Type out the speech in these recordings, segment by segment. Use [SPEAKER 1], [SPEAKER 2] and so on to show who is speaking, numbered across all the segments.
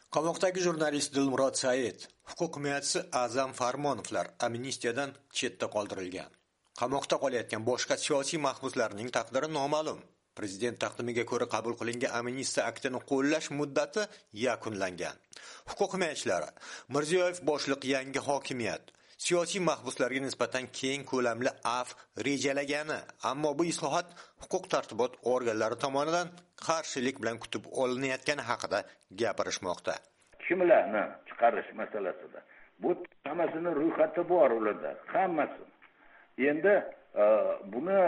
[SPEAKER 1] Qamoqdagi jurnalist Dilmurod Said, huquq himoyachisi A'zam Farmonovlar amnistiyadan chetda qoldirilgan. Qamoqda qolayotgan boshqa siyosiy mahbuslarning taqdiri noma'lum. Prezident taqdimiga ko'ra qabul qilingan amnistiya aktini qo'llash muddati yakunlangan. Huquq himoyachilari Mirziyoyev boshliq yangi hokimiyat siyosiy mahbuslarga nisbatan keng ko'lamli af rejalagani, ammo bu islohot huquq tartibot organlari tomonidan qarshilik bilan kutib olinayotgani haqida gapirishmoqda.
[SPEAKER 2] Kimlarni chiqarish masalasida bu hammasini ro'yxati bor ularda, hammasi. Endi buni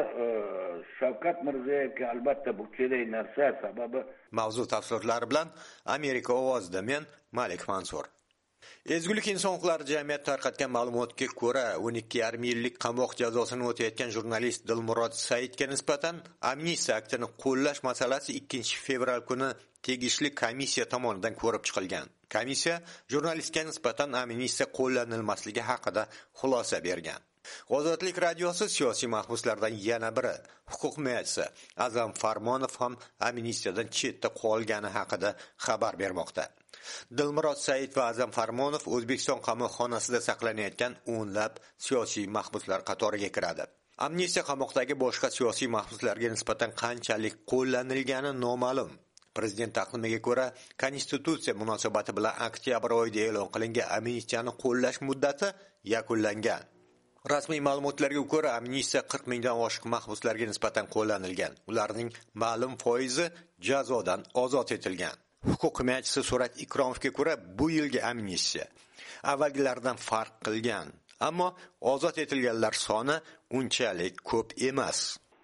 [SPEAKER 2] Shavkat Mirziyoyevga albatta bu kerak narsa, sababi
[SPEAKER 1] mavzu tafsilotlari bilan Amerika ovozida men Malik Mansur. Ezgulik inson huquqlari jamiyati tarqatgan ma'lumotga ko'ra 12,5 yillik qamoq jazosini o'tayotgan jurnalist Dilmurod Saidga nisbatan amnistiya aktini qo'llash masalasi 2 fevral kuni tegishli komissiya tomonidan ko'rib chiqilgan. Komissiya jurnalistga nisbatan amnistiya qo'llanilmasligi haqida xulosa bergan. Ozodlik radiosi siyosiy mahbuslardan yana biri, huquq himoyachisi A'zam Farmonov ham amnistiyadan chetda qolgani haqida xabar bermoqda. Dilmurod Said va A'zam Farmonov O'zbekiston qamoqxonasida saqlanayotgan o'nlab siyosiy mahbuslar qatoriga kiradi. Amnistiya qamoqdagi boshqa siyosiy mahbuslarga nisbatan qanchalik qo'llanilgani noma'lum. Prezident taqdimiga ko'ra, Konstitutsiya munosabati bilan oktyabr oyida e'lon qilingan amnistiyani qo'llash muddati yakunlangan. Rasmiy ma'lumotlarga ko'ra, amnistiya 40 mingdan oshiq mahbuslarga nisbatan qo'llanilgan. Ularning ma'lum foizi jazodan ozod etilgan. Huquq himoyachisi Surat Ikromovga ko'ra, bu yilgi amnistiya avvalgilardan farq qilgan, ammo ozod etilganlar soni unchalik ko'p emas.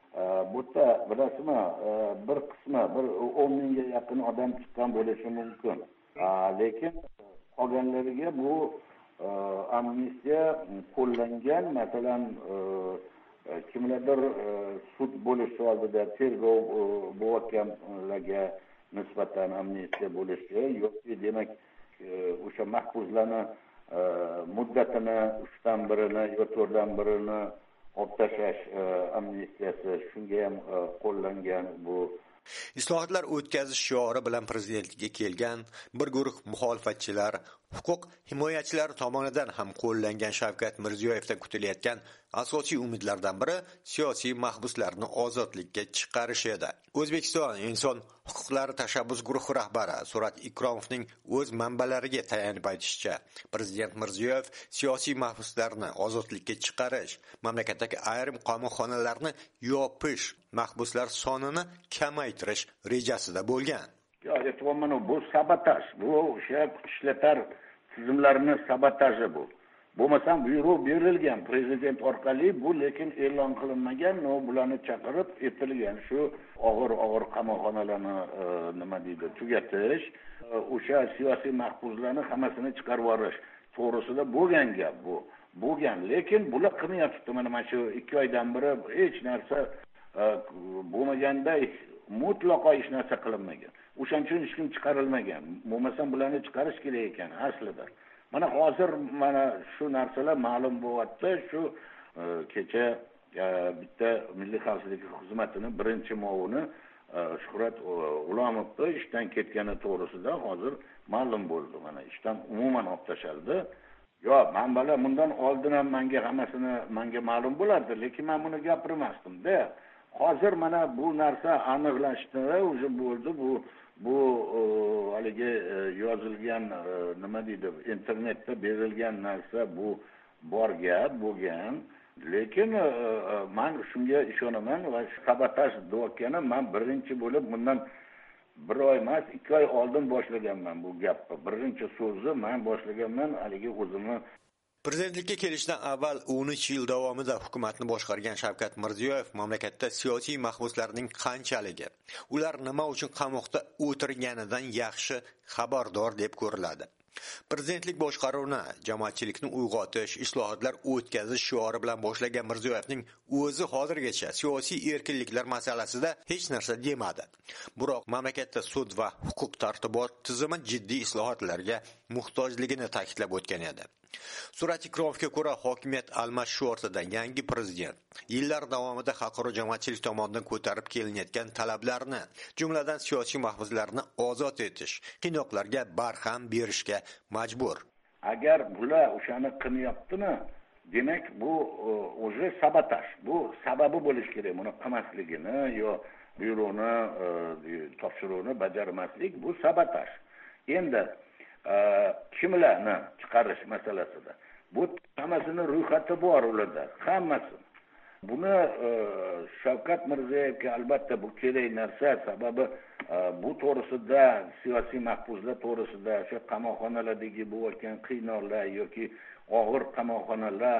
[SPEAKER 2] Bu yerda bilasizmi, bir qismi 10 mingga yaqin odam chiqqan bo'lishi mumkin. Lekin qolganlariga bu amnistiya qo'llangan, masalan, kimlardir sud bo'lishi oldida tergov bo'layotganlarga nisbatan amnistiya bo'lishi yoki demak o'sha mahbuslarni muddatini 3dan 1-ni yo 4dan 1-ni olib tashlash amnistiyasi shunga ham qo'llangan. Bu
[SPEAKER 1] islohotlar o'tkazish shiori bilan prezidentlikka kelgan bir guruh muxolifatchilar, huquq himoyachilari tomonidan ham qo'llangan Shavkat Mirziyoyevdan kutilayotgan asosiy umidlardan biri siyosiy mahbuslarni ozodlikka chiqarish edi. O'zbekiston inson huquqlari tashabbus guruhi rahbari Surat Ikromovning o'z manbalariga tayanib aytishicha, Prezident Mirziyoyev siyosiy mahbuslarni ozodlikka chiqarish, mamlakatdagi ayrim qamoqxonalarni yopish, mahbuslar sonini kamaytirish rejasida bo'lgan.
[SPEAKER 2] Bu sabotaj, bu o'sha ishlatar tizimlarini sabotaji bu. Bo'lmasam buyruq berilgan prezident orqali, bu lekin e'lon qilinmagan, bularni chaqirib etilgan shu og'ir qamoqxonalarni nima deydi, tugatish, o'sha siyosiy mahbuslarni hammasini chiqarib yuborish to'g'risida bo'lgan gap bu. Bo'lgan, lekin bular qilmayapti. Mana shu 2 oydan beri hech narsa bo'lmaganday mutlaqo hech narsa qilinmagan. O'shaning uchun hech kim chiqarilmagan. Bo'lmasam bularni chiqarish kerak ekan aslida. Mana hozir mana shu narsalar ma'lum bo'lyapti. Shu kecha bitta Milliy xavfsizlik xizmatining birinchi muavini Shuhrat Ulomovni ishdan ketgani to'g'risida hozir ma'lum bo'ldi. Mana ishdan umuman olib tashaldi. Yo, manbalar bundan oldin ham menga ma'lum bo'lardi, lekin men buni gapirmasdim-da. Hozir mana bu narsa aniqlashdi, o'zi bo'ldi. Bu haligi yozilgan nima deydi, internetda berilgan narsa, bu bor gap bo'lgan. Lekin men shunga ishonaman va sabotaj deyotganim, men birinchi bo'lib bundan 1 oy emas, 2 oy oldin boshlaganman bu gapni. Birinchi so'zni men boshlaganman, haligi o'zimni.
[SPEAKER 1] Prezidentlikka kelishdan avval 13 yil davomida hukumatni boshqargan Shavkat Mirziyoyev mamlakatda siyosiy mahbuslarning qanchaligi, ular nima uchun qamoqda o'tirganidan yaxshi xabardor deb ko'riladi. Prezidentlik boshqaruvini jamoatchilikni uyg'otish, islohotlar o'tkazish shiori bilan boshlagan Mirziyoyevning o'zi hozirgacha siyosiy erkinliklar masalasida hech narsa demadi. Biroq mamlakatda sud va huquq tartibot tizimi jiddiy islohotlarga muhtojligini ta'kidlab o'tgan edi. Suratikrovga ko'ra, hokimiyat almashishi ortidan yangi prezident yillar davomida xalqaro jamoatchilik tomonidan ko'tarib kelinayotgan talablarni, jumladan siyosiy mahbuslarni ozod etish, qiynoqlarga barham berishga majbur.
[SPEAKER 2] Agar bular o'shani qilmayaptimi, demak bu o'zi sabotaj. Bu sababi bo'lish kerak. Buni qilmasligini yo byuroni topshiruvini bajarmaslik bu sabotaj. Endi kimlarni chiqarish masalasida bu hammasini ro'yxati bor ularda, hammasi. Buni Shavkat Mirziyoyevga albatta bu kerak narsa, sababi bu to'g'risida siyosiy mahbuslar to'g'risida o'sha qamoqxonalardagi bo'layotgan qiynoqlar yoki og'ir qamoqxonalar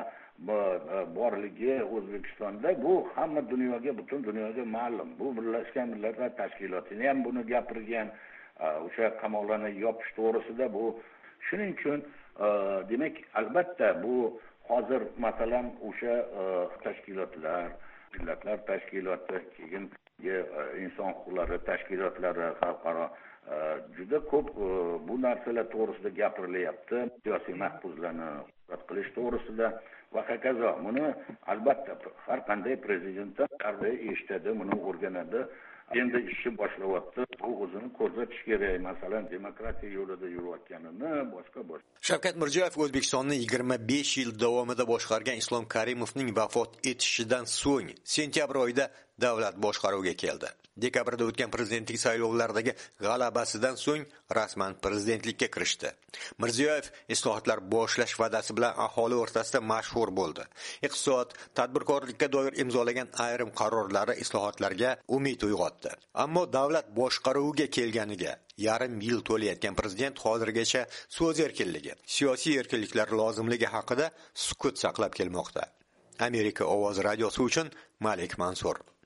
[SPEAKER 2] borligi O'zbekistonda bu hamma dunyoga, butun dunyoga ma'lum. Bu Birlashgan Millatlar Tashkilotini ham buni gapirgan, o'sha qamoqlarni yopish to'g'risida bu. Shuning uchun demak albatta bu hozir masalan o'sha tashkilotlar, millatlar tashkiloti, keyin inson huquqlari tashkilotlari xalqaro juda ko'p bu narsalar to'g'risida gapirilyapti. Siyosiy mahbuslarni ozod qilish to'g'risida va hokazo. Buni albatta har qanday prezidentdan qanday eshitadi, buni o'rganadi. Endi ishni boshlayapti. Bu o'zini ko'rsatish kerak. Masalan, demokratiya yo'lida yurayotganini boshqa.
[SPEAKER 1] Shavkat Mirziyoyev O'zbekistonni 25 yil davomida boshqargan Islom Karimovning vafot etishidan so'ng sentyabr oyida davlat boshqaruviga keldi. Dekabrda o'tgan prezidentlik saylovlaridagi g'alabasidan so'ng rasman prezidentlikka kirishdi. Mirziyoyev islohotlar boshlash va'dasi bilan aholi o'rtasida mashhur bo'ldi. Iqtisod, tadbirkorlikka doir imzolagan ayrim qarorlari islohotlarga umid uyg'otdi. Ammo davlat boshqaruviga kelganiga yarim yil to'layotgan prezident hozirgacha so'z erkinligi, siyosiy erkinliklar lozimligi haqida sukut saqlab kelmoqda. Amerika ovozi radiosi uchun Malik Mansur.